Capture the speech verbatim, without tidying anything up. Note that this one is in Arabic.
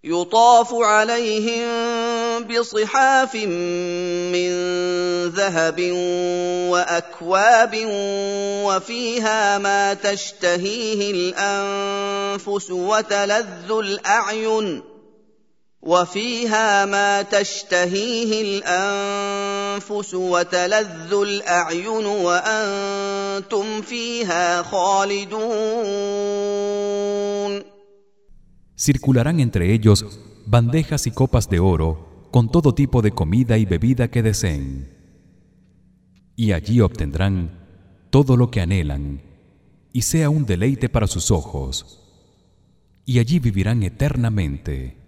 يطاف عليهم بصحاف من ذهب وأكواب وفيها ما تشتهيه الأنفس وتلذ الأعين وفيها ما تشتهيه الأنفس وتلذ الأعين وأنتم فيها خالدون. Circularán entre ellos bandejas y copas de oro con todo tipo de comida y bebida que deseen. Y allí obtendrán todo lo que anhelan y sea un deleite para sus ojos. Y allí vivirán eternamente.